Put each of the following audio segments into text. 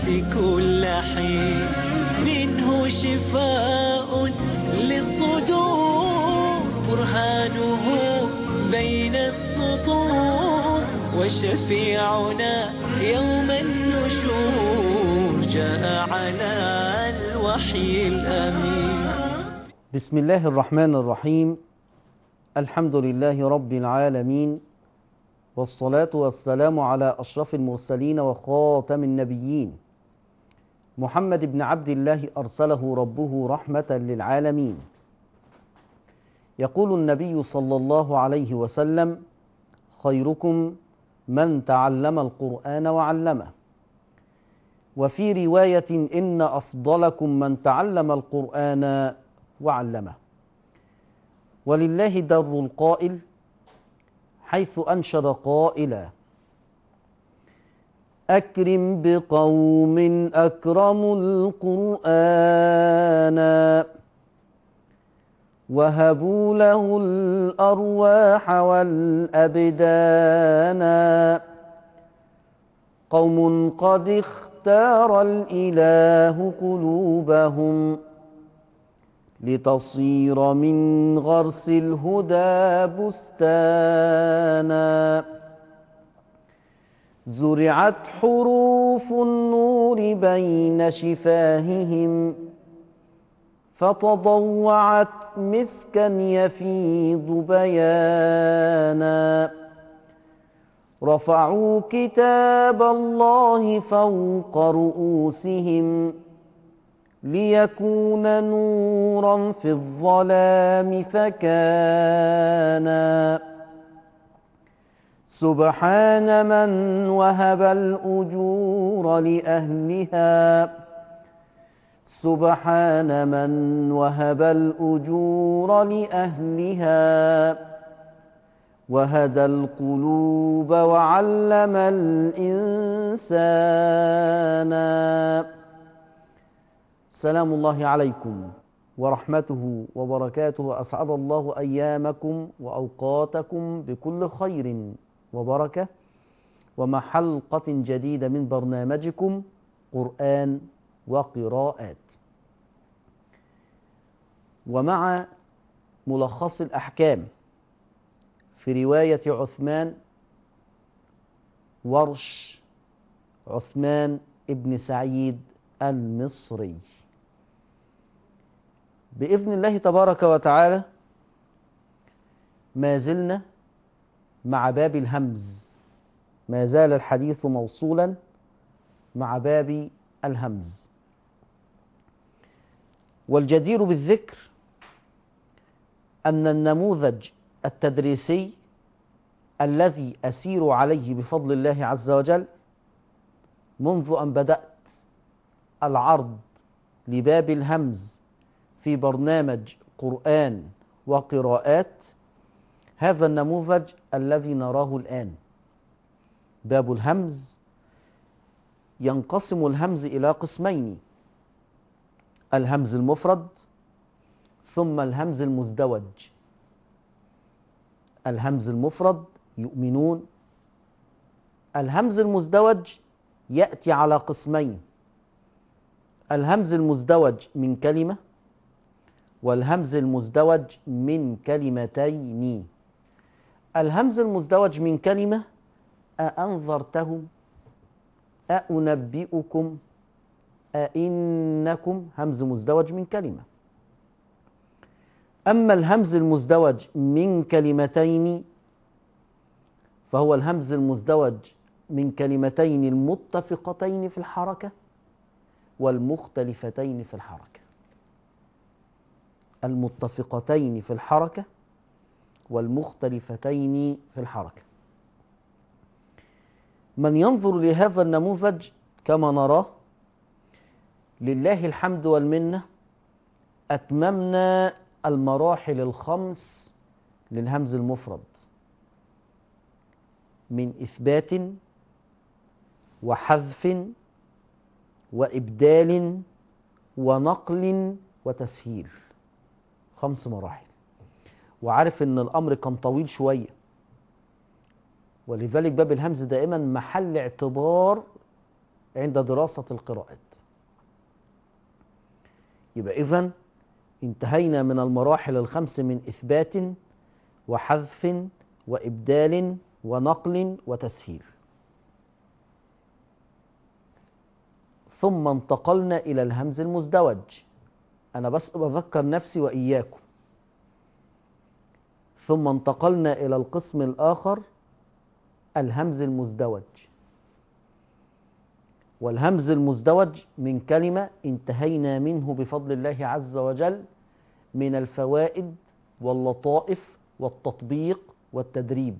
في كل حين منه شفاء للصدور برهانه بين السطور وشفيعنا يوم النشور جاء على الوحي الأمين. بسم الله الرحمن الرحيم. الحمد لله رب العالمين، والصلاة والسلام على أشرف المرسلين وخاتم النبيين محمد بن عبد الله أرسله ربه رحمة للعالمين. يقول النبي صلى الله عليه وسلم: خيركم من تعلم القرآن وعلمه. وفي رواية: إن أفضلكم من تعلم القرآن وعلمه. ولله در القائل حيث أنشد قائلا: أكرم بقوم أكرموا القرآن وهبوا له الأرواح والأبدان. قوم قد اختار الإله قلوبهم لتصير من غرس الهدى بستانا. زرعت حروف النور بين شفاههم فتضوعت مسكا يفيض بيانا. رفعوا كتاب الله فوق رؤوسهم ليكون نورا في الظلام فكانا. سبحان من وهب الأجور لأهلها سبحان من وهب الأجور لأهلها وهدى القلوب وعلم الإنسان. سلام الله عليكم ورحمته وبركاته. أسعد الله أيامكم وأوقاتكم بكل خير وبركة، ومع حلقة جديدة من برنامجكم قرآن وقراءات، ومع ملخص الأحكام في رواية عثمان ورش عثمان ابن سعيد المصري. بإذن الله تبارك وتعالى ما زلنا مع باب الهمز، ما زال الحديث موصولا مع باب الهمز. والجدير بالذكر أن النموذج التدريسي الذي أسير عليه بفضل الله عز وجل منذ أن بدأت العرض لباب الهمز في برنامج قرآن وقراءات، هذا النموذج الذي نراه الآن. باب الهمز ينقسم الهمز إلى قسمين: الهمز المفرد ثم الهمز المزدوج. الهمز المفرد يؤمنون. الهمز المزدوج يأتي على قسمين: الهمز المزدوج من كلمة، والهمز المزدوج من كلمتين. الهمز المزدوج من كلمة: أأنذرتهم، أأنبئكم، أئنكم، همز مزدوج من كلمة. أما الهمز المزدوج من كلمتين فهو الهمز المزدوج من كلمتين المتفقتين في الحركة والمختلفتين في الحركة. المتفقتين في الحركة والمختلفتين في الحركة. من ينظر لهذا النموذج كما نراه، لله الحمد والمنة، أتممنا المراحل الخمس للهمز المفرد من إثبات وحذف وإبدال ونقل وتسهيل. 5 مراحل. وعارف ان الامر كان طويل شوية، ولذلك باب الهمز دائما محل اعتبار عند دراسة القراءات. يبقى إذن انتهينا من المراحل الخمس من إثبات وحذف وإبدال ونقل وتسهيل. ثم انتقلنا إلى الهمز المزدوج. أنا بس بذكر نفسي وإياكم. ثم انتقلنا إلى القسم الآخر، الهمز المزدوج. والهمز المزدوج من كلمة انتهينا منه بفضل الله عز وجل من الفوائد واللطائف والتطبيق والتدريب.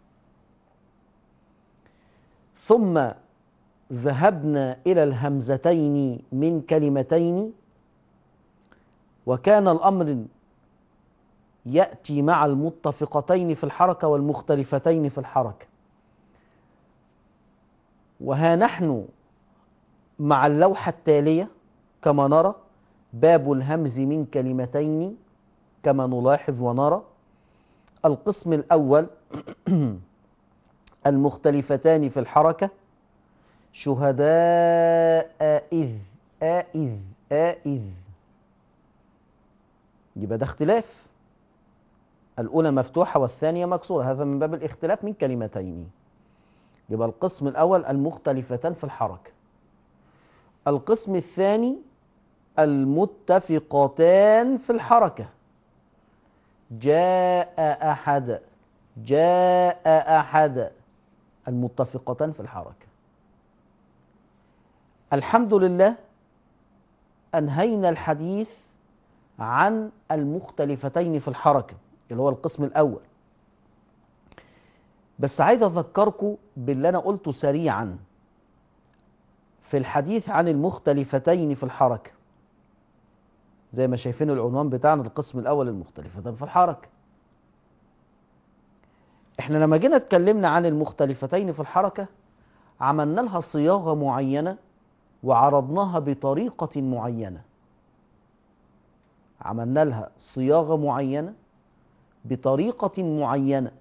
ثم ذهبنا إلى الهمزتين من كلمتين، وكان الأمر يأتي مع المتفقتين في الحركة والمختلفتين في الحركة. وها نحن مع اللوحة التالية كما نرى باب الهمز من كلمتين كما نلاحظ ونرى. القسم الأول المختلفتان في الحركة شهداء إذ. يبقى ده اختلاف، الأولى مفتوحة والثانية مكسورة، هذا من باب الاختلاف من كلمتين. يبقى القسم الأول المختلفتان في الحركة. القسم الثاني المتفقتان في الحركة جاء أحد، المتفقتان في الحركة. الحمد لله أنهينا الحديث عن المختلفتين في الحركة اللي هو القسم الأول. بس عايز أذكركم باللي أنا قلته سريعا في الحديث عن المختلفتين في الحركة. زي ما شايفين العنوان بتاعنا القسم الأول المختلفتين في الحركة. احنا لما جينا اتكلمنا عن المختلفتين في الحركة عملنا لها صياغة معينة وعرضناها بطريقة معينة. عملنا لها صياغة معينة بطريقة معينة.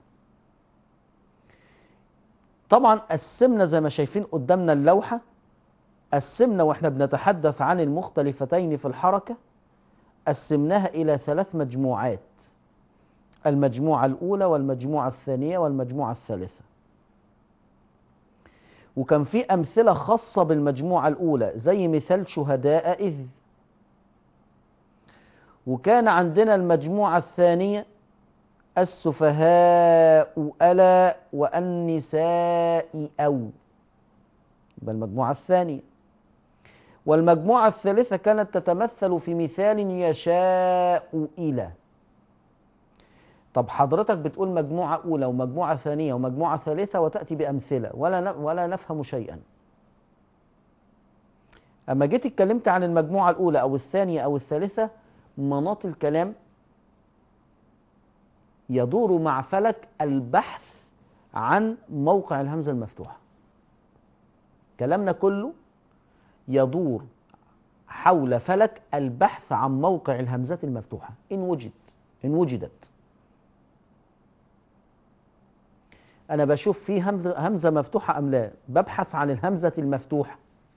طبعا قسمنا زي ما شايفين قدامنا اللوحة، قسمنا واحنا بنتحدث عن المختلفتين في الحركة قسمناها إلى 3 مجموعات: المجموعة الأولى والمجموعة الثانية والمجموعة الثالثة. وكان في أمثلة خاصة بالمجموعة الأولى زي مثال شهداء إذ. وكان عندنا المجموعة الثانية السفهاء ألا والنساء أو، يبقى المجموعة الثانية. والمجموعة الثالثة كانت تتمثل في مثال يشاء إلى. طب حضرتك بتقول مجموعة أولى ومجموعة ثانية ومجموعة ثالثة وتأتي بأمثلة ولا نفهم شيئا. أما جيت اتكلمت عن المجموعة الأولى أو الثانية أو الثالثة، مناط الكلام يدور مع فلك البحث عن موقع الهمزة المفتوحة. كلامنا كله يدور حول فلك البحث عن موقع الهمزات المفتوحة إن وجدت. أنا بشوف في همزة مفتوحة أم لا، ببحث عن الهمزة المفتوحة.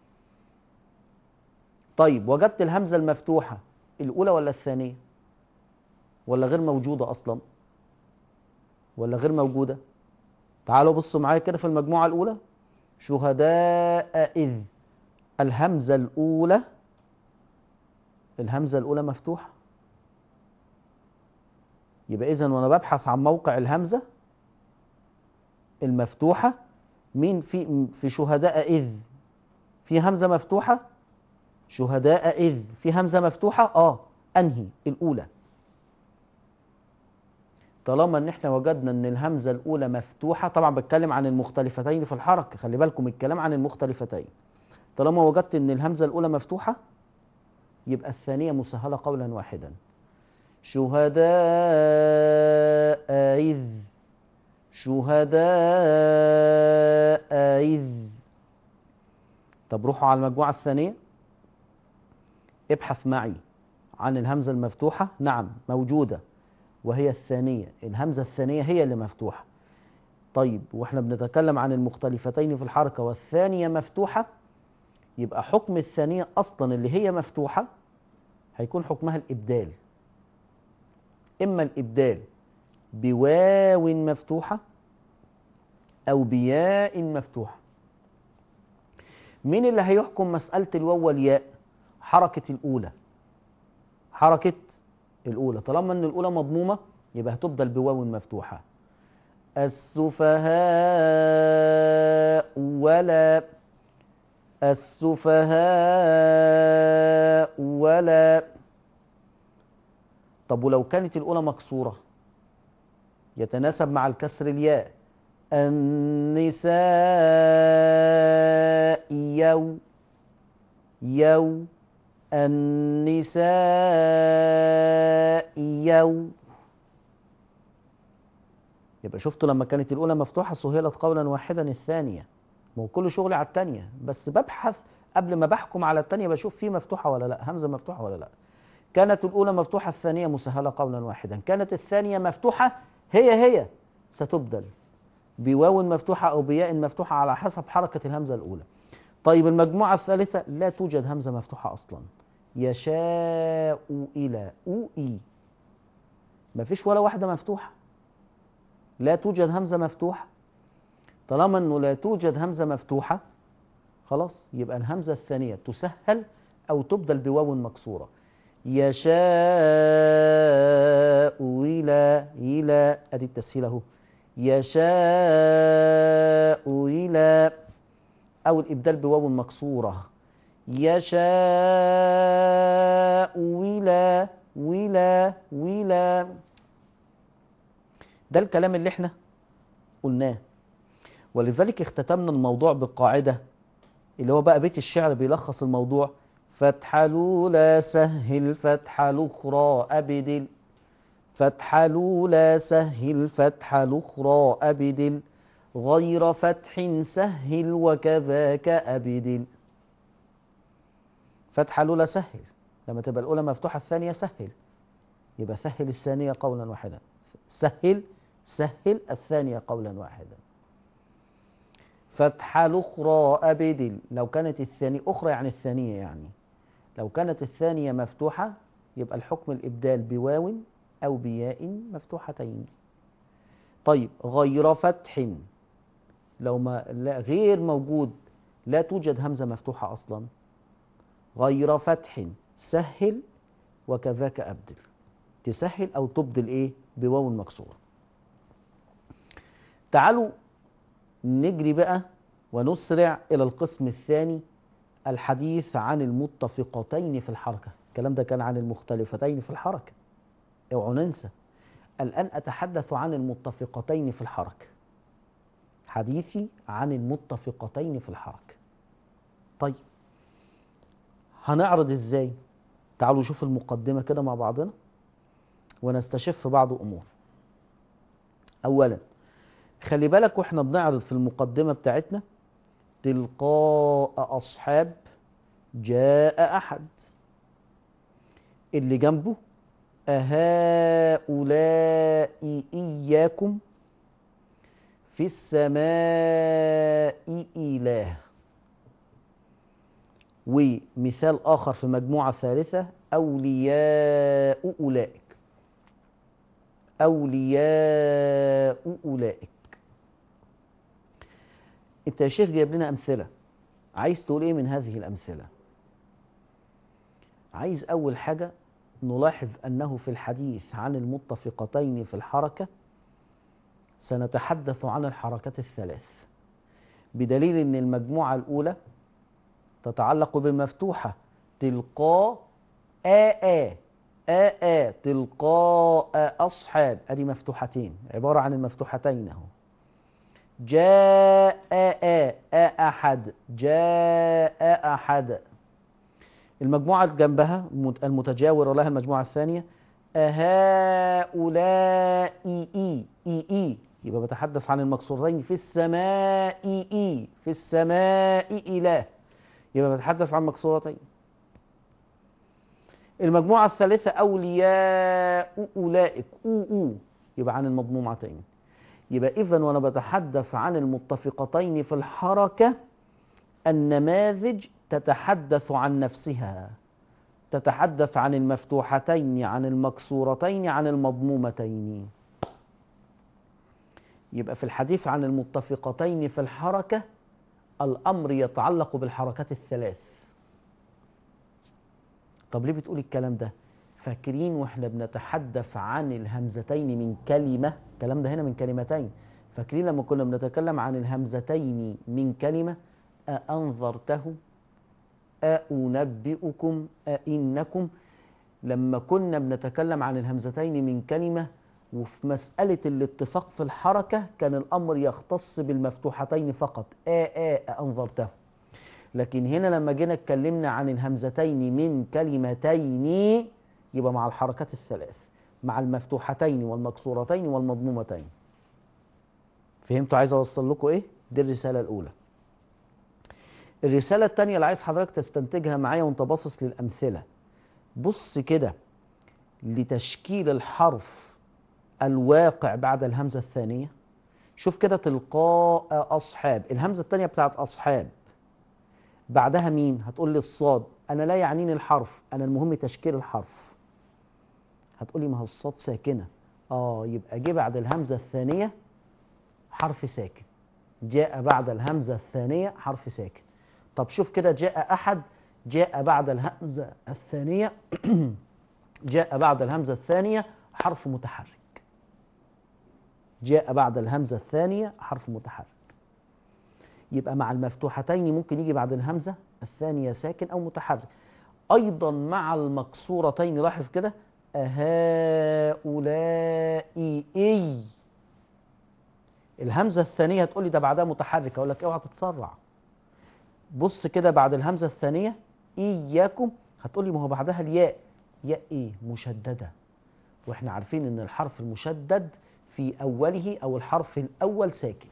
طيب وجدت الهمزة المفتوحة الأولى ولا الثانية؟ ولا غير موجودة أصلا؟ ولا غير موجودة؟ تعالوا بصوا معايا كده في المجموعة الأولى شهداء إذ. الهمزة الأولى مفتوحة. يبقى إذن وأنا ببحث عن موقع الهمزة المفتوحة مين في شهداء إذ في همزة مفتوحة. شهداء إذ في همزة مفتوحة أنهي الأولى. طالما ان احنا وجدنا ان الهمزة الأولى مفتوحة، طبعا بتكلم عن المختلفتين في الحركة، خلي بالكم الكلام عن المختلفتين. طالما وجدت ان الهمزة الأولى مفتوحة يبقى الثانية مسهلة قولا واحدا. شهداء إذ طب روحوا على المجموعة الثانية، ابحث معي عن الهمزة المفتوحة. نعم موجودة، وهي الثانية. الهمزة الثانية هي اللي مفتوحة. طيب واحنا بنتكلم عن المختلفتين في الحركة والثانية مفتوحة، يبقى حكم الثانية أصلا اللي هي مفتوحة هيكون حكمها الإبدال، إما الإبدال بواو مفتوحة أو بياء مفتوحة. مين اللي هيحكم مسألة الواو والياء؟ حركة الأولى. حركة الأولى طالما أن الأولى مضمومة يبقى هتبدل بواو مفتوحة. السفهاء ولا، السفهاء ولا. طب ولو كانت الأولى مكسورة يتناسب مع الكسر الياء. النساء يو، يو، النساء يو. يبقى شفتوا لما كانت الأولى مفتوحة سهلت قولا واحدا الثانية. ما هو كل شغلي على الثانية، بس ببحث قبل ما بحكم على الثانية بشوف فيه مفتوحة ولا لا، همزة مفتوحة ولا لا. كانت الأولى مفتوحة الثانية مسهلة قولا واحدا، كانت الثانية مفتوحة هي ستبدل بواو مفتوحة أو بياء مفتوحة على حسب حركة الهمزة الأولى. طيب المجموعة الثالثة لا توجد همزة مفتوحة أصلا. يشاء إلى إي، مفيش ولا واحدة مفتوحة، لا توجد همزة مفتوحة. طالما أنه لا توجد همزة مفتوحة خلاص يبقى الهمزة الثانية تسهل أو تبدل بواو مكسورة. يشاء إلى أدي التسهيل أهو. يشاء إلى، أو الإبدال بواو مكسورة. يشاء ولا. ده الكلام اللي احنا قلناه، ولذلك اختتمنا الموضوع بالقاعدة اللي هو بقى بيت الشعر بيلخص الموضوع. فتح الأولى سهل فتح الأخرى أبدل، فتح الأولى سهل فتح الأخرى أبدل، غير فتح سهل وكذاك أبدل. فتح الأولى سهل، لما تبقى الأولى مفتوحة الثانية سهل، يبقى سهل الثانية قولا واحدا. سهل الثانية قولا واحدا. فتح الأخرى أبدل، لو كانت الثانية أخرى يعني الثانية، يعني لو كانت الثانية مفتوحة يبقى الحكم الإبدال بواو أو بياء مفتوحتين. طيب غير فتح، لو ما لا غير موجود، لا توجد همزة مفتوحة أصلا. غير فتح سهل وكذاك أبدل، تسهل أو تبدل إيه بواو مكسورة. تعالوا نجري بقى ونسرع إلى القسم الثاني، الحديث عن المتفقتين في الحركة. الكلام ده كان عن المختلفتين في الحركة، اوعوا ننسى. الآن أتحدث عن المتفقتين في الحركة، حديثي عن المتفقتين في الحركة. طيب هنعرض إزاي؟ تعالوا نشوف المقدمة كده مع بعضنا ونستشف بعض أمور. أولا خلي بالك واحنا بنعرض في المقدمة بتاعتنا تلقاء أصحاب جاء أحد، اللي جنبه أهؤلاء إياكم في السماء إله. ومثال آخر في مجموعة ثالثة أولياء أولئك، أولياء أولئك. أنت يا شيخ جايب لنا أمثلة، عايز تقول إيه من هذه الأمثلة؟ عايز أول حاجة نلاحظ أنه في الحديث عن المتفقتين في الحركة سنتحدث عن الحركات الثلاث، بدليل أن المجموعة الأولى تتعلق بالمفتوحة تلقاء تلقاء أصحاب، أدي مفتوحتين عبارة عن المفتوحتين أهو. جاء أحد، جاء أحد. المجموعة جنبها المتجاورة لها المجموعة الثانية هؤلاء إي، يبقى بتحدث عن المكسورين في السماء في السماء إله، يبقى بتحدث عن مكسورتين. المجموعة الثالثة أولياء أولئك يبقى عن المضمومتين. يبقى إذن وأنا بتحدث عن المتفقتين في الحركة النماذج تتحدث عن نفسها، تتحدث عن المفتوحتين، عن المكسورتين، عن المضمومتين. يبقى في الحديث عن المتفقتين في الحركة الأمر يتعلق بالحركات الثلاث. طب ليه بتقول الكلام ده؟ فاكرين واحنا بنتحدث عن الهمزتين من كلمة، الكلام ده هنا من كلمتين، فاكرين لما كنا بنتكلم عن الهمزتين من كلمة، أأنذرته، أنبئكم، أئنكم، لما كنا بنتكلم عن الهمزتين من كلمة وفي مسألة الاتفاق في الحركة كان الأمر يختص بالمفتوحتين فقط، أنظرته. لكن هنا لما جينا اتكلمنا عن الهمزتين من كلمتين يبقى مع الحركات الثلاث، مع المفتوحتين والمكسورتين والمضمومتين. فهمتوا عايز أوصل لكم إيه؟ دي الرسالة الأولى. الرسالة الثانية اللي عايز حضرتك تستنتجها معايا وانت باصص للأمثلة، بص كده لتشكيل الحرف الواقع بعد الهمزة الثانية. شوف كده تلقاء أصحاب، الهمزة الثانية بتاعت أصحاب بعدها مين؟ هتقول لي الصاد. أنا لا يعنيني الحرف، أنا المهم تشكيل الحرف. هتقول لي ما هو الصاد ساكنة. يبقى جه بعد الهمزة الثانية حرف ساكن، جاء بعد الهمزة الثانية حرف ساكن. طب شوف كده جاء أحد، جاء بعد الهمزة الثانية جاء بعد الهمزة الثانية حرف متحرك، جاء بعد الهمزة الثانية حرف متحرك. يبقى مع المفتوحتين ممكن يجي بعد الهمزة الثانية ساكن أو متحرك. أيضا مع المكسورتين لاحظ كده، أهؤلاء إي، الهمزة الثانية هتقول لي ده بعدها متحرك، أقول لك اوعى تتسرع. بص كده بعد الهمزة الثانية إياكم، هتقول لي ما هو بعدها الياء، ياء إيه؟ مشددة، وإحنا عارفين إن الحرف المشدد في أوله أو الحرف الأول ساكن.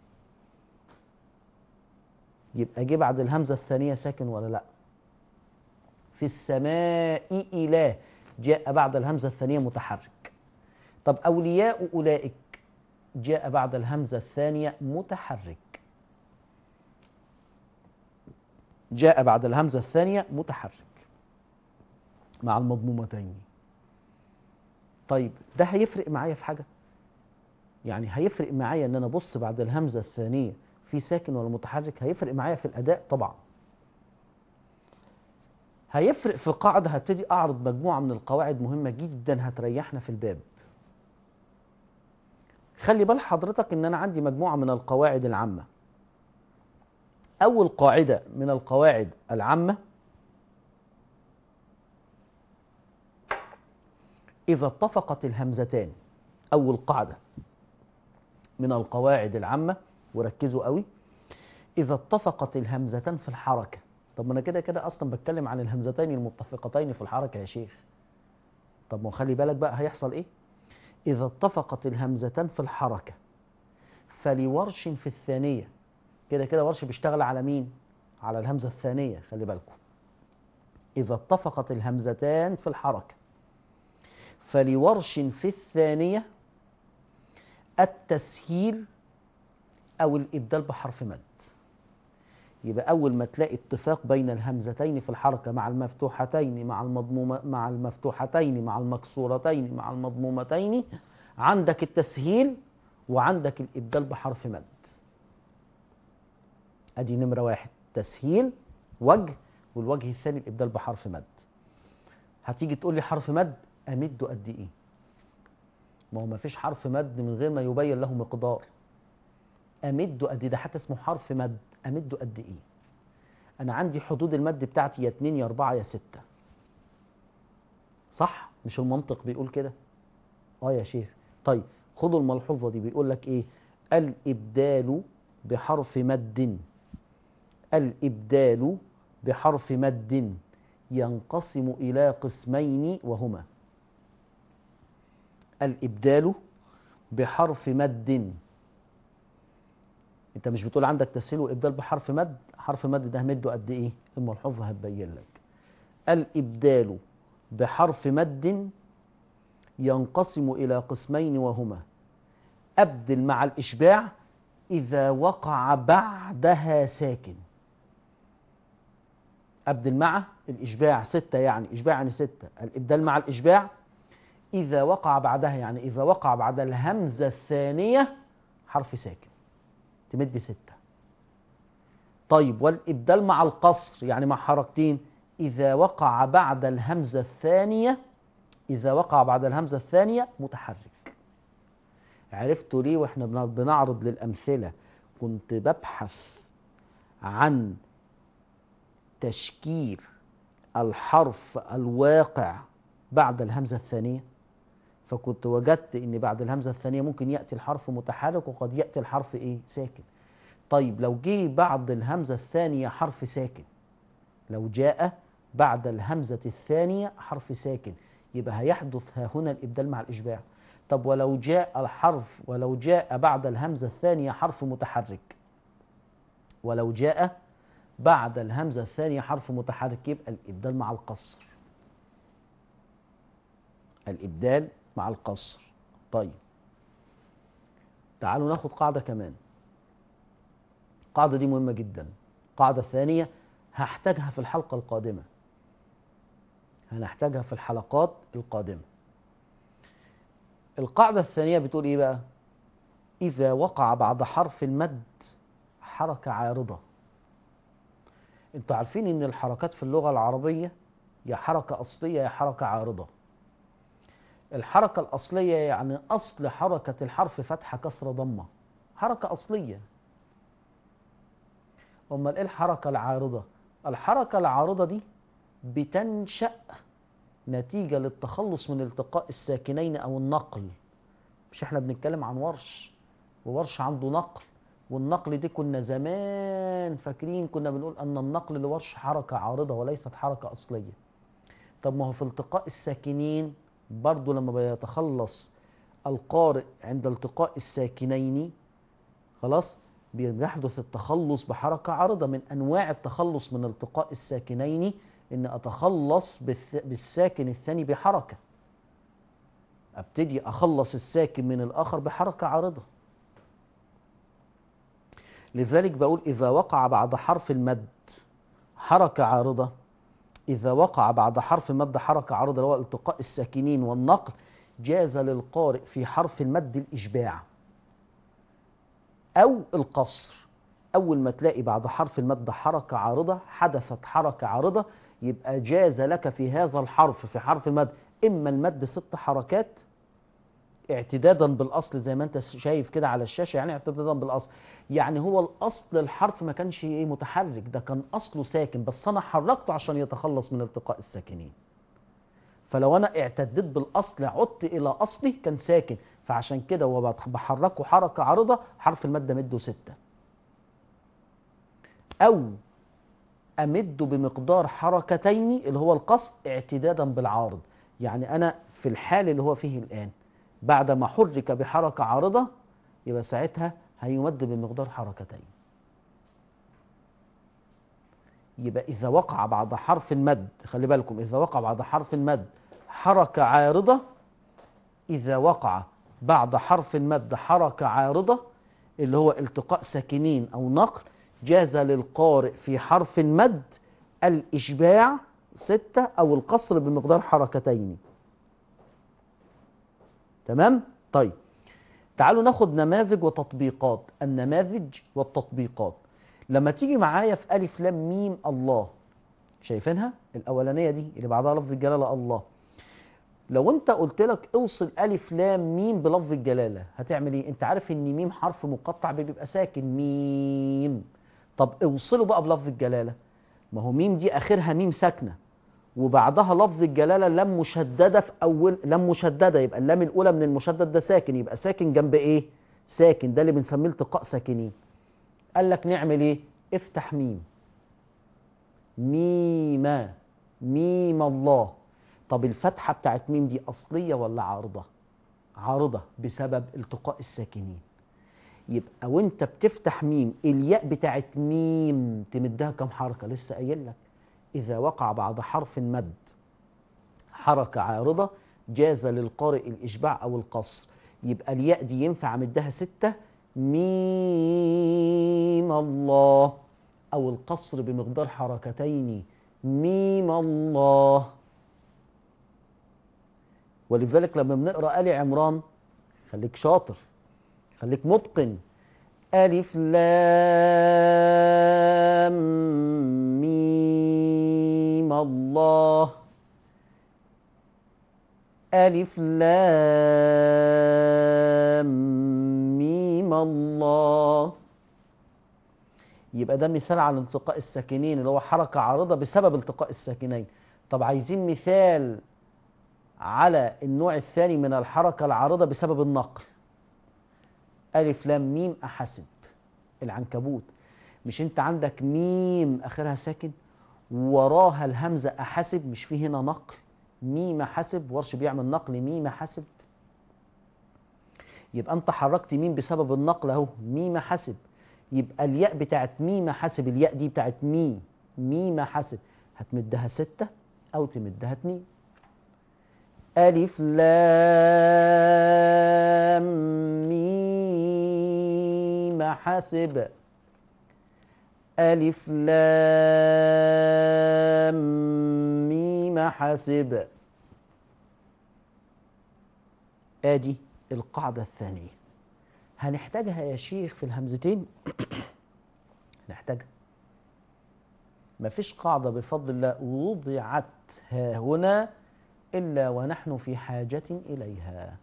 يبقى جه بعد الهمزة الثانية ساكن ولا لأ؟ في السماء إله جاء بعد الهمزة الثانية متحرك. طب أولياء أولئك جاء بعد الهمزة الثانية متحرك، جاء بعد الهمزة الثانية متحرك مع المضمومتين. طيب ده هيفرق معايا في حاجة؟ يعني هيفرق معايا ان انا ابص بعد الهمزة الثانية في ساكن ولا متحرك؟ هيفرق معايا في الاداء طبعا. هيفرق في قاعدة، هبتدي اعرض مجموعة من القواعد مهمة جدا هتريحنا في الباب. خلي بال حضرتك ان انا عندي مجموعة من القواعد العامة. اول قاعدة من القواعد العامة، اذا اتفقت الهمزتان، اول قاعدة من القواعد العامة وركزوا قوي، إذا اتفقت الهمزتان في الحركة. طب ما أنا كده كده أصلا بتكلم عن الهمزتين المتفقتين في الحركة يا شيخ. طب ما خلي بالك بقى هيحصل إيه؟ إذا اتفقت الهمزتان في الحركة فلورش في الثانية، كده كده ورش بيشتغل على مين؟ على الهمزة الثانية، خلي بالكم. إذا اتفقت الهمزتان في الحركة فلورش في الثانية التسهيل أو الإبدال بحرف مد. يبقى أول ما تلاقي اتفاق بين الهمزتين في الحركة مع المفتوحتين مع المفتوحتين مع المكسورتين مع المضمومتين، عندك التسهيل وعندك الإبدال بحرف مد. أدي نمرة واحد، تسهيل وجه، والوجه الثاني الإبدال بحرف مد. هتيجي تقول لي حرف مد أمده قد إيه؟ ما هو ما فيش حرف مد من غير ما يبين له مقدار. أمده قد إيه؟ ده حتى اسمه حرف مد، أمده قد إيه؟ أنا عندي حدود المد بتاعتي يا 2 يا 4 يا 6، صح؟ مش المنطق بيقول كده؟ يا شيخ. طيب خدوا الملحوظة دي، بيقول لك إيه؟ الإبدال بحرف مد، الإبدال بحرف مد ينقسم إلى قسمين وهما: الإبدال بحرف مد، انت مش بتقول عندك تسهيل وإبدال بحرف مد؟ حرف مد ده مده قد ايه؟ الملحوظة هتبين لك. الإبدال بحرف مد ينقسم إلى قسمين وهما: أبدل مع الإشباع إذا وقع بعدها ساكن. أبدل مع الإشباع 6 يعني إشباع يعني 6. الإبدال مع الإشباع إذا وقع بعدها يعني إذا وقع بعد الهمزة الثانية حرف ساكن تمد 6. طيب والإبدال مع القصر يعني مع حركتين إذا وقع بعد الهمزة الثانية متحرك. عرفتوا ليه واحنا بنعرض للأمثلة كنت ببحث عن تشكيل الحرف الواقع بعد الهمزة الثانية؟ فكنت وجدت ان بعد الهمزة الثانية ممكن يأتي الحرف متحرك وقد يأتي الحرف ايه ساكن. طيب لو جه بعد الهمزة الثانية حرف ساكن، لو جاء بعد الهمزة الثانية حرف ساكن يبقى هيحدث ها هنا الإبدال مع الإشباع. طب ولو جاء بعد الهمزة الثانية حرف متحرك، يبقى الإبدال مع القصر. طيب تعالوا ناخد قاعدة كمان. القاعدة دي مهمة جدا. القاعدة الثانية هحتاجها في الحلقة القادمة، هنحتاجها في الحلقات القادمة. القاعدة الثانية بتقول ايه بقى؟ إذا وقع بعد حرف المد حركة عارضة. انتوا عارفين ان الحركات في اللغة العربية يا حركة أصلية يا حركة عارضة. الحركة الأصلية يعني أصل حركة الحرف فتحة كسرة ضمة، حركة أصلية. أمال إيه الحركة العارضة؟ الحركة العارضة دي بتنشأ نتيجة للتخلص من التقاء الساكنين أو النقل. مش احنا بنتكلم عن ورش، وورش عنده نقل، والنقل دي كنا زمان فاكرين كنا بنقول أن النقل لورش حركة عارضة وليست حركة أصلية. طب ما هو في التقاء الساكنين برضو لما بيتخلص القارئ عند التقاء الساكنين خلاص بيحدث التخلص بحركة عارضة. من أنواع التخلص من التقاء الساكنين إن أتخلص بالساكن الثاني بحركة، أبتدي أخلص الساكن من الآخر بحركة عارضة. لذلك بقول إذا وقع بعد حرف المد حركة عارضة، إذا وقع بعد حرف المد حركة عارضة اللي هو التقاء الساكنين والنقل، جاز للقارئ في حرف المد الإشباع أو القصر. أول ما تلاقي بعد حرف المد حركة عارضة، حدثت حركة عارضة، يبقى جاز لك في هذا الحرف في حرف المد إما المد 6 حركات اعتدادا بالأصل زي ما أنت شايف كده على الشاشة، يعني اعتدادا بالأصل، يعني هو الأصل الحرف ما كانش متحرك، ده كان أصله ساكن بس أنا حركته عشان يتخلص من التقاء الساكنين. فلو أنا اعتدت بالأصل عدت إلى أصلي كان ساكن، فعشان كده هو بحركه حركة عارضة حرف المد مده 6. أو أمده بمقدار حركتين اللي هو القصر اعتدادا بالعارض. يعني أنا في الحال اللي هو فيه الآن بعد ما حرك بحركة عارضة يبقى ساعتها هيمد بمقدار حركتين. يبقى إذا وقع بعد حرف المد، خلي بالكم، إذا وقع بعد حرف المد حركة عارضة، إذا وقع بعد حرف المد حركة عارضة اللي هو التقاء ساكنين أو نقل، جاز للقارئ في حرف المد الإشباع 6 أو القصر بمقدار حركتين. تمام؟ طيب تعالوا ناخد نماذج وتطبيقات. النماذج والتطبيقات لما تيجي معايا في ألف لام ميم الله، شايفينها الأولانية دي اللي بعدها لفظ الجلالة الله، لو انت قلت لك اوصل ألف لام ميم بلفظ الجلالة هتعمل ايه؟ انت عارف ان ميم حرف مقطع بيبقى ساكن ميم، طب اوصله بقى بلفظ الجلالة. ما هو ميم دي آخرها ميم ساكنة وبعدها لفظ الجلالة لام مشددة في أول، لام مشددة، يبقى اللام الأولى من المشدد ده ساكن، يبقى ساكن جنب إيه؟ ساكن، ده اللي بنسميه التقاء ساكنين. قال لك نعمل إيه؟ افتح ميم، ميم، ميم الله. طب الفتحة بتاعت ميم دي أصلية ولا عارضة؟ عارضة بسبب التقاء الساكنين. يبقى وانت بتفتح ميم الياء بتاعت ميم تمدها كم حركة؟ لسه قايل لك إذا وقع بعد حرف المد حركة عارضة جاز للقارئ الإشباع أو القصر. يبقى الياء دي ينفع أمدها 6 ميم الله، أو القصر بمقدار حركتين ميم الله. ولذلك لما بنقرأ آل عمران خليك شاطر، خليك متقن. ألف لام ميم الله، ألف لام ميم الله. يبقى ده مثال على التقاء الساكنين اللي هو حركة عارضة بسبب التقاء الساكنين. طب عايزين مثال على النوع الثاني من الحركة العارضة بسبب النقل. ألف لام ميم أحسب، العنكبوت. مش انت عندك ميم اخرها ساكن وراها الهمزة أحسب؟ مش في هنا نقل؟ ميم حسب، ورش بيعمل نقل ميم حسب. يبقى انت حركت ميم بسبب النقل اهو، ميم حسب. يبقى الياء بتاعت ميم حسب، الياء دي بتاعت ميم حسب، هتمدها 6 او تمدها 2. ألف لام ميم حسب، ألف لام ميم حسب. ادي القاعدة الثانية. هنحتاجها يا شيخ في الهمزتين؟ نحتاجها. مفيش قاعدة بفضل الله وضعت ها هنا إلا ونحن في حاجة إليها.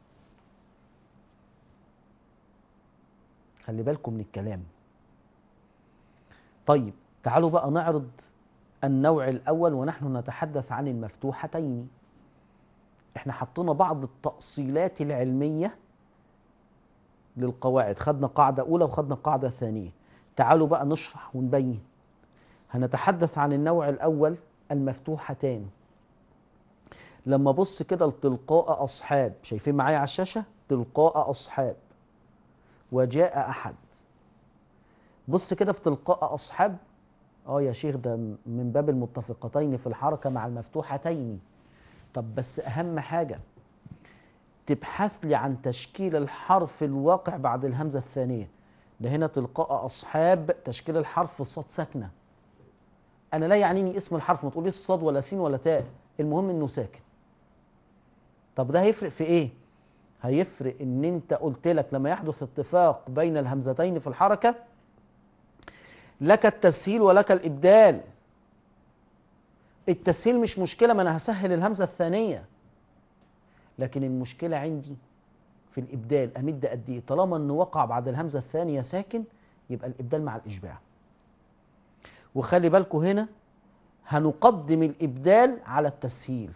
خلي بالكم من الكلام. طيب تعالوا بقى نعرض النوع الأول ونحن نتحدث عن المفتوحتين. احنا حطينا بعض التأصيلات العلمية للقواعد، خدنا قاعدة أولى وخدنا قاعدة ثانية. تعالوا بقى نشرح ونبين. هنتحدث عن النوع الأول المفتوحتان. لما بص كده لتلقاء أصحاب، شايفين معايا على الشاشة تلقاء أصحاب وجاء أحد. بص كده في تلقاء أصحاب، يا شيخ ده من باب المتفقتين في الحركة مع المفتوحتين. طب بس أهم حاجة تبحث لي عن تشكيل الحرف الواقع بعد الهمزة الثانية. ده هنا تلقاء أصحاب تشكيل الحرف صاد ساكنة. أنا لا يعنيني اسم الحرف، ما تقوليش صاد ولا سين ولا تاء، المهم إنه ساكن. طب ده هيفرق في إيه؟ هيفرق إن أنت قلت لك لما يحدث اتفاق بين الهمزتين في الحركة لك التسهيل ولك الإبدال. التسهيل مش مشكلة، ما أنا هسهل الهمزة الثانية، لكن المشكلة عندي في الإبدال. أمد قد إيه؟ طالما إنه وقع بعد الهمزة الثانية ساكن يبقى الإبدال مع الإشباع. وخلي بالكم هنا هنقدم الإبدال على التسهيل.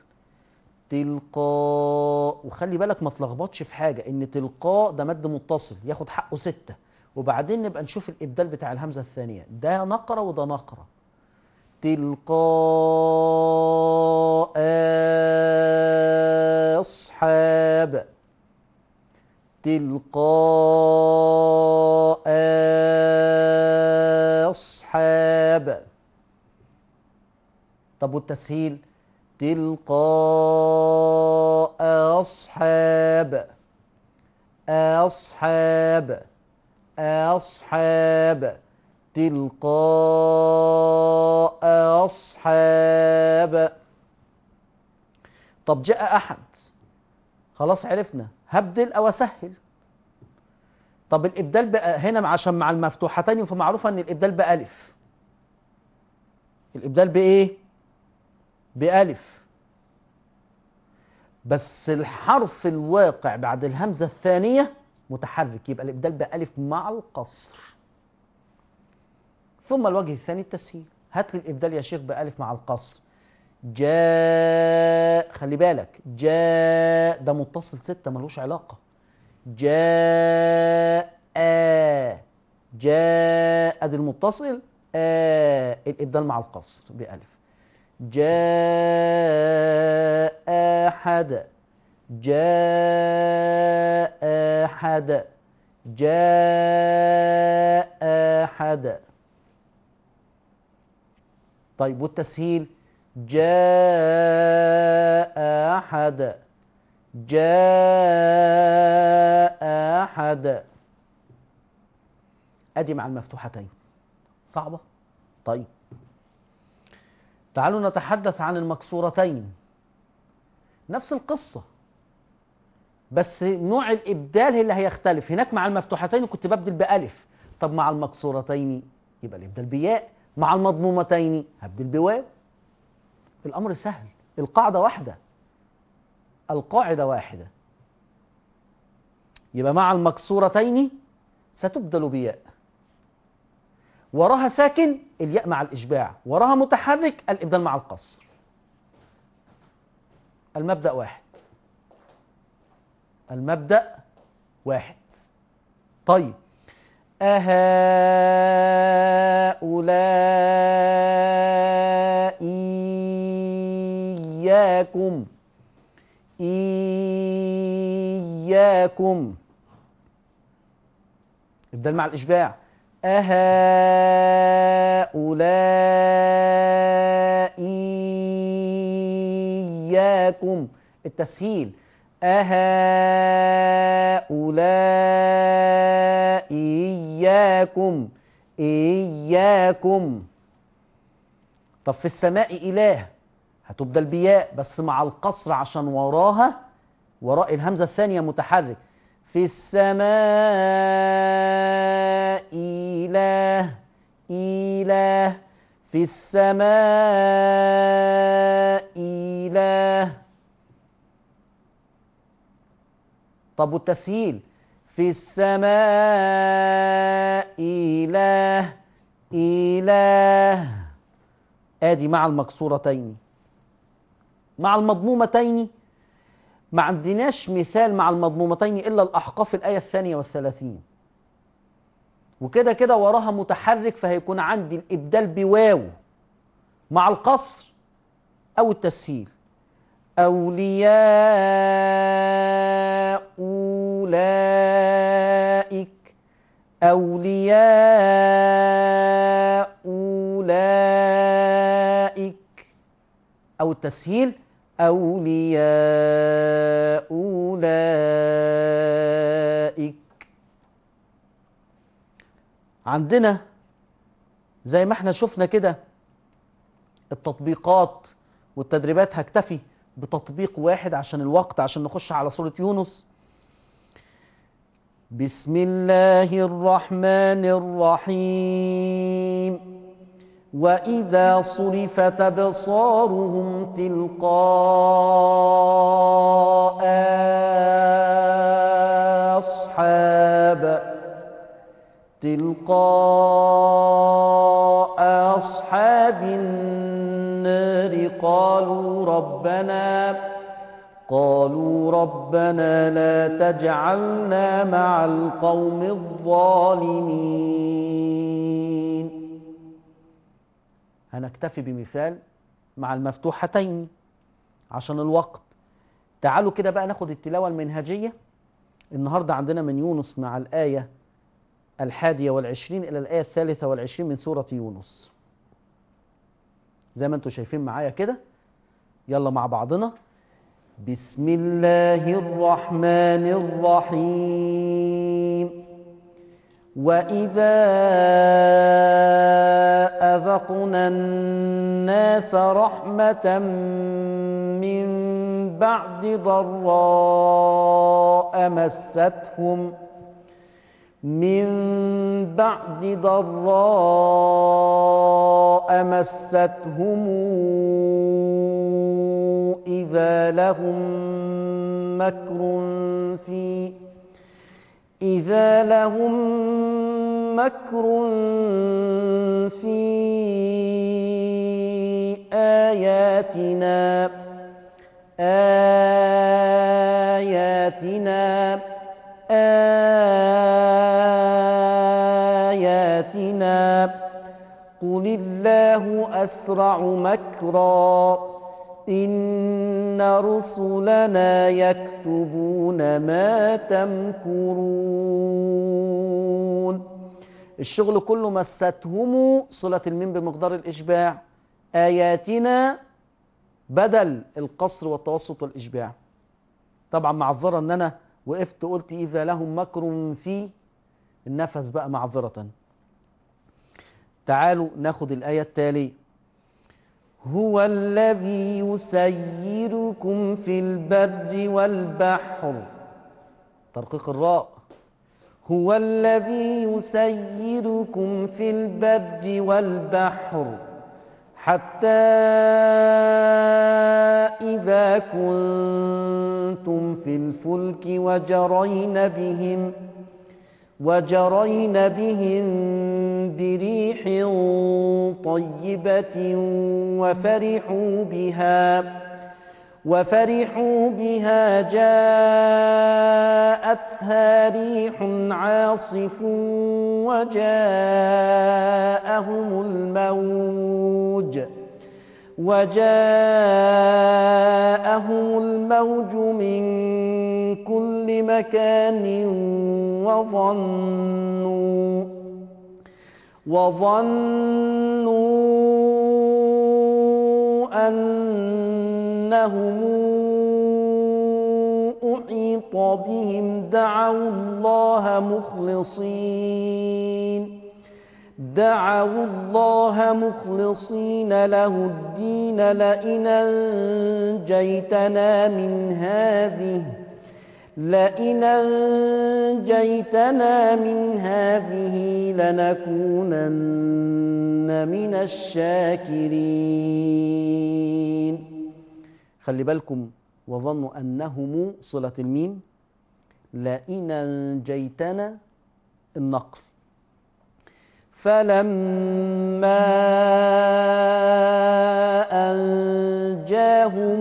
تلقاء، وخلي بالك ما تلخبطش في حاجة، إن تلقاء ده مد متصل ياخد حقه 6، وبعدين نبقى نشوف الإبدال بتاع الهمزة الثانية، ده نقرة وده نقرة. تلقاء أصحاب، تلقاء أصحاب. طب والتسهيل؟ تلقاء أصحاب، أصحاب، أصحاب، تلقاء أصحاب. طب جاء أحد، خلاص عرفنا هبدل أو أسهل. طب الإبدال بقى هنا عشان مع المفتوحتين فمعروفة أن الإبدال بألف. الإبدال بإيه؟ بألف. بس الحرف الواقع بعد الهمزة الثانية متحرك، يبقى الإبدال بألف مع القصر. ثم الوجه الثاني التسهيل. هات لي الإبدال يا شيخ بألف مع القصر. جاء، خلي بالك جاء ده متصل 6 ملوش علاقة. جاء، جاء ادي المتصل، الإبدال مع القصر بألف. جاء أحد، جاء أحد، جاء أحد. طيب والتسهيل؟ جاء أحد، جاء أحد. أدي مع المفتوحتين صعبة. طيب تعالوا نتحدث عن المكسورتين. نفس القصة، بس نوع الإبدال اللي هيختلف. هناك مع المفتوحتين كنت ببدل بألف، طب مع المكسورتين يبقى الإبدال بياء، مع المضمومتين هبدل بواو. الأمر سهل، القاعدة واحدة، القاعدة واحدة. يبقى مع المكسورتين ستبدل بياء، وراها ساكن الياء مع الإشباع، وراها متحرك الإبدال مع القصر. المبدأ واحد، المبدأ واحد. طيب، أهؤلاء إياكم، إياكم إبدال مع الإشباع. أهؤلاء إياكم التسهيل. أهؤلاء إياكم، إياكم. طب في السماء إله هتبدل بياء بس مع القصر عشان وراها، وراء الهمزة الثانية متحرك. في السماء إله، إله. في السماء إله. طب والتسهيل؟ في السماء إله، إله. آدي مع المكسورتين. مع المضمومتين ما عندناش مثال مع المضمومتين إلا الأحقاف الآية 32، وكده كده وراها متحرك، فهيكون عندي الإبدال بواو مع القصر أو التسهيل. أولياء أولئك، أولياء أولئك. أو التسهيل أولياء أولئك. عندنا زي ما احنا شفنا كده التطبيقات والتدريبات، هكتفي بتطبيق واحد عشان الوقت، عشان نخش على سورة يونس. بسم الله الرحمن الرحيم. وإذا صرفت أبصارهم تلقاء أصحاب النار قالوا ربنا لا تجعلنا مع القوم الظالمين. هنكتفي بمثال مع المفتوحتين عشان الوقت. تعالوا كده بقى ناخد التلاوة المنهجية. النهاردة عندنا من يونس مع الآية 21 إلى الآية 23 من سورة يونس، زي ما انتم شايفين معايا كده. يلا مع بعضنا. بسم الله الرحمن الرحيم. وإذا أذقنا الناس رحمة من بعد ضراء مستهم إذا لهم مكر في آياتنا قل الله أسرع مكرا إن رسلنا يكتبون ما تمكرون. الشغل كله مستهم صلة الميم بمقدار الإشباع، آياتنا بدل القصر والتوسط والإشباع. طبعا معذرة ان انا وقفت قلت اذا لهم مكر في النفس بقى، معذرة. تعالوا ناخد الآية التالية. هو الذي يسيركم في البر والبحر، ترقيق الراء، هو الذي يسيركم في البر والبحر حتى إذا كنتم في الفلك وجرين بهم بريح طيبة وفرحوا بها جاءتها ريح عاصف وجاءهم الموج من كل مكان وظنوا أنهم أحيط بهم دعوا الله مخلصين له الدين لئن أنجيتنا من هذه لنكونن من الشاكرين. خلي بالكم، وظنوا أنهم صلة الميم، لئن أنجيتنا النقل، فلما أنجاهم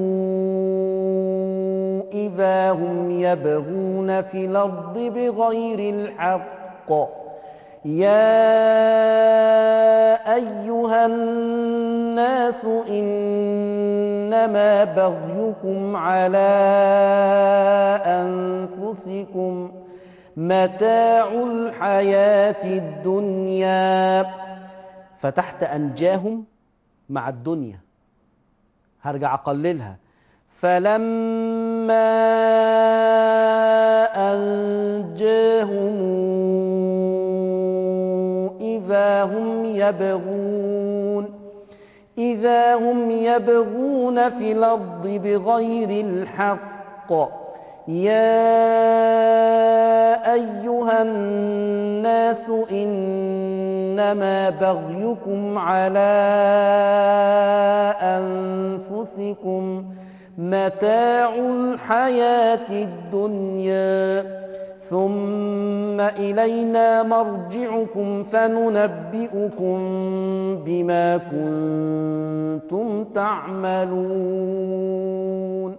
إذا هم يبغون في الأرض بغير الحق يا أيها الناس إنما بغيكم على أنفسكم متاع الحياة الدنيا. فتحت أنجاهم مع الدنيا، هرجع أقللها، فلما أنجاهم إذا هم يبغون في الأرض بغير الحق يا أيها الناس إنما بغيكم على أنفسكم متاع الحياة الدنيا ثم إلينا مرجعكم فننبئكم بما كنتم تعملون.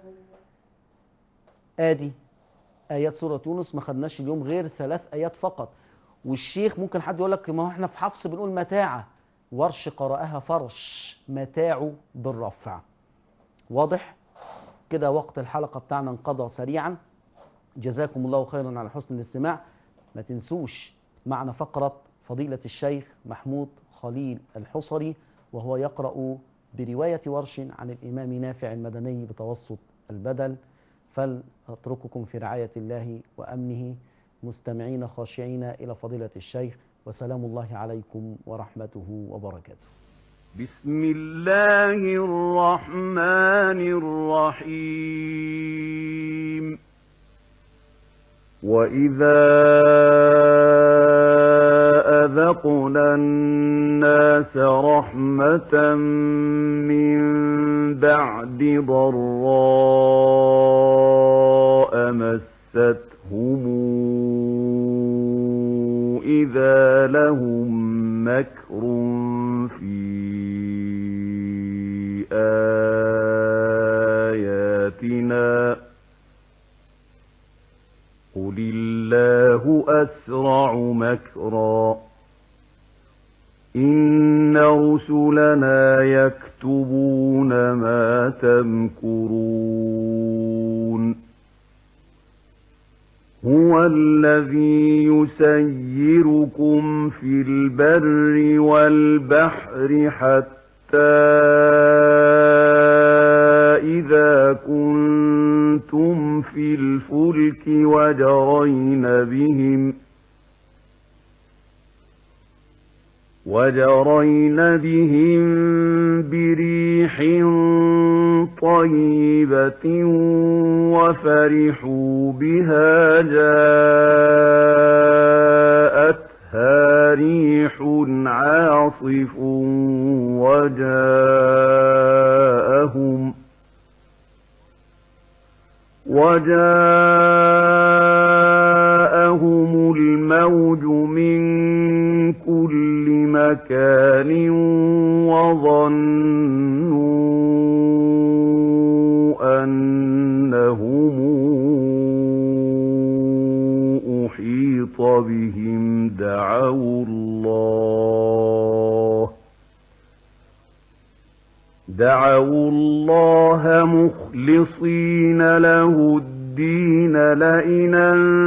آدي آيات سورة يونس، ما خدناش اليوم غير 3 آيات فقط. والشيخ ممكن حد يقول لك ما هو احنا في حفص بنقول متاع، ورش قرأها فرش متاع بالرفع. واضح كده؟ وقت الحلقة بتاعنا انقضى سريعا. جزاكم الله خيرا على حسن الاستماع. ما تنسوش معنا فقرة فضيلة الشيخ محمود خليل الحصري، وهو يقرأ برواية ورش عن الإمام نافع المدني بتوسط البدل. فلأترككم في رعاية الله وأمنه مستمعين خاشعين إلى فضيلة الشيخ، وسلام الله عليكم ورحمته وبركاته. بسم الله الرحمن الرحيم. وإذا أذقنا الناس رحمة من بعد ضراء مستهم إذا لهم مكر في آياتنا قل الله أسرع مكرا إن رسلنا يكتبون ما تمكرون. هو الذي يسيركم في البر والبحر حتى إذا كنتم في الفلك وجرين بهم بريح طيبة وفرحوا بها جاءتها ريح عاصف وجاءهم الموج من كل مكان وظنوا أنهم أحيط بهم دعوا الله مخلصين له الدين لئن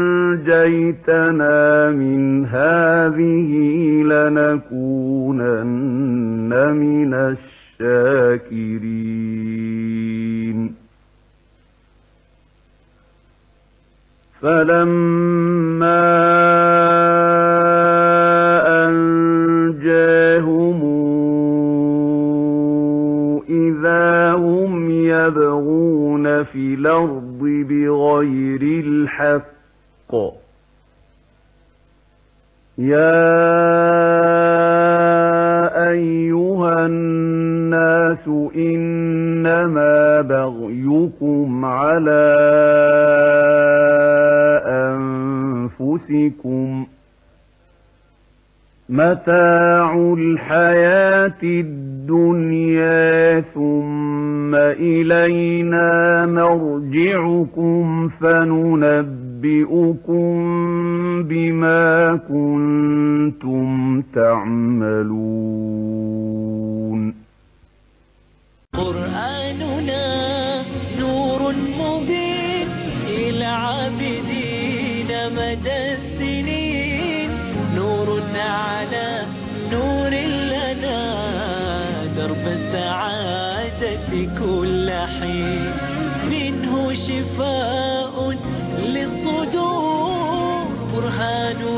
أنجيتنا من هذه لنكونن من الشاكرين فلما أنجاهم إذا هم يبغون في الأرض بغير الحق يا أيها الناس إنما بغيكم على أنفسكم متاع الحياة الدنيا ثم إلينا مرجعكم فننبئكم بما كنتم تعملون قرآننا نور مبين للعابدين مدى السنين نور على نور لنا درب السعادة كل حين منه شفاء للصدور برهان